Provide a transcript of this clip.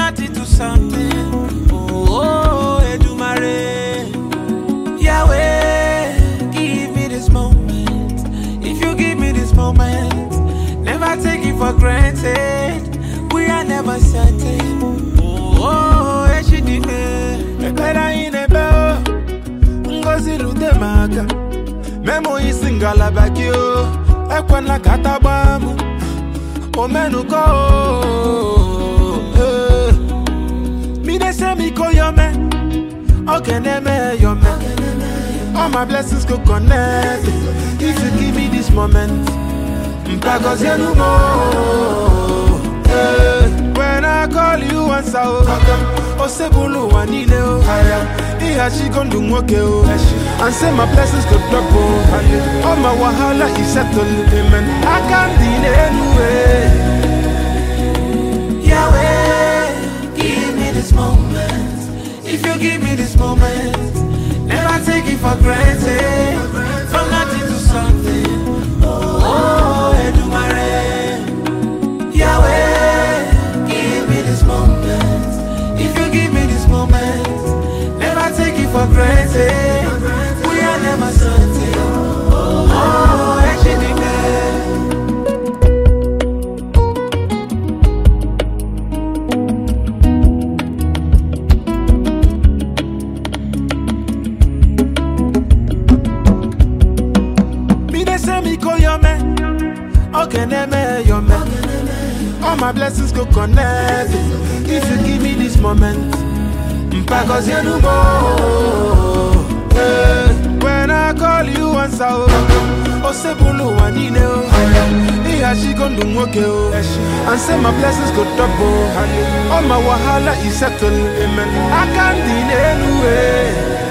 nothing to something. Oh, Edumare. Yahweh, give me this moment. If you give me this moment, never take it for granted. We are never certain. Oh, Eshidime. Better in a bell. Ngozi Ludemaka. Memo isingala bakio. Ekwana katabamu. Omenu ko. Me de say me call your man. Okay, name your man. All my blessings go connect. If you give me this moment, because you know more. When I call you answer, Osebulu wanile o. Iha she gon do moke o. And say my blessings go drop o. All my wahala is settled, amen. I can't delay anyway. Yahweh, give me this moment. If you give me this moment, never take it for granted. From nothing to something. Oh, Edumare. Yahweh, give me this moment. If you give me this moment, never take it for granted. We are never certain. Oh, Eshidime. Me call your man. Okay, name your man. All my blessings go connect. If you give me this moment, because you know more. When I call you answer, Osebulu wanile o. Iha she gon do moke o. And say my blessings go double. All my wahala is settled, amen. I can't delay anyway.